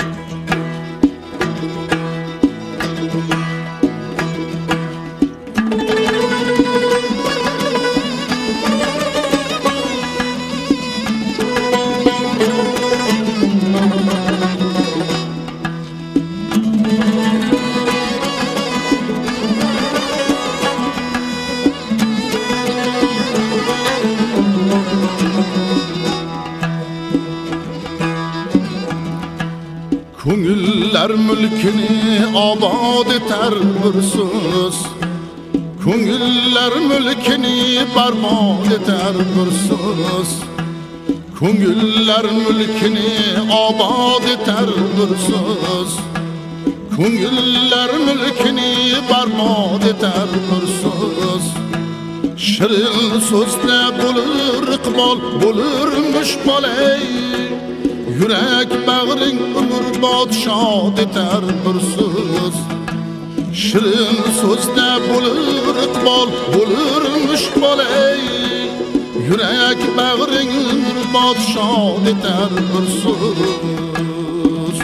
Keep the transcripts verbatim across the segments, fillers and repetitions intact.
Ko'ngillar mulkini obod etar bir so'z. Ko'ngillar mulkini barbod etar bir so'z. Ko'ngillar mulkini obod etar bir so'z. Ko'ngillar mulkini barbod etar bir so'z. Shirin so'zda bo'lur iqbol, bo'lurmush bolay. Yürek bağrın umur badşad eter bir söz. Şirin sözde bulur iqbal, bulurmuş bolay. Yürek bağrın umur badşad eter bir söz.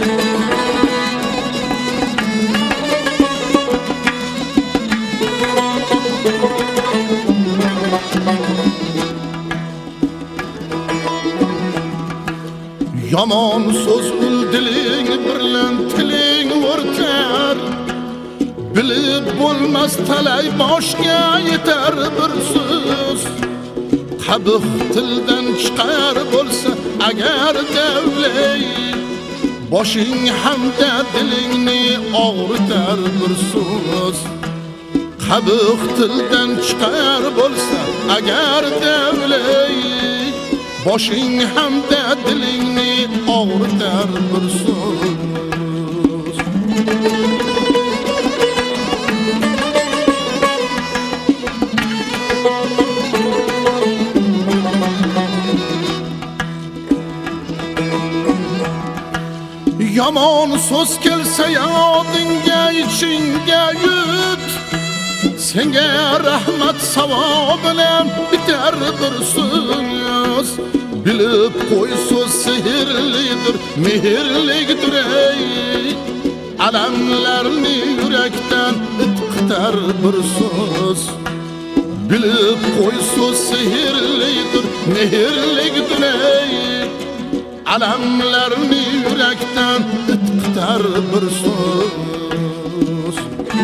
Yaman söz dilin birlen tilin vurtar. Bilib bo'lmas talay boshga yetar bir so'z. Qabih tildan chiqar bo'lsa agar davlay, boshing hamda dilingni og'ritar bir so'z. Qabih tildan chiqar bo'lsa agar davlay, boshing hamda dilingni og'ritar bir so'z. Yomon so'z kelsa yodingga ichingga yut. Senga rahmat savob bilan bitar bir so'z. Bilib qo'y so'z sehrlidir, mehrlidir ey. Alamlarni yurakdan itqitar bir so'z. Bilib qo'y so'z sehrlidir, mehrlidir ey. Alamlarni yurakdan itqitar bir so'z.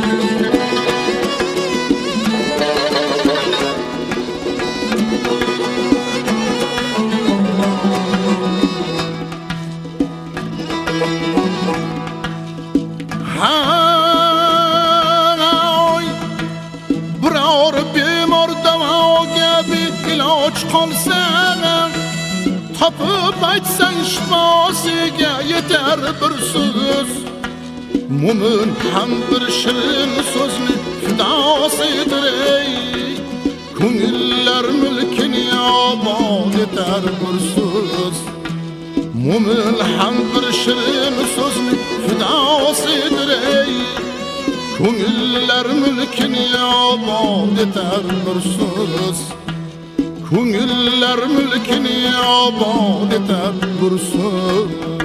Hay, biror bemor davoga iloj qolsa, topib aytsang shifosiga yetar bir so'z. Mo'min ham bir shirin so'zni fidosidir ey. Ko'ngillar mulkini obod etar bir so'z. Mo'min ham bir shirin so'zni fidosidir ey. Ko'ngillar mulkini obod etar bir so'z. Ko'ngillar mulkini obod etar bir so'z.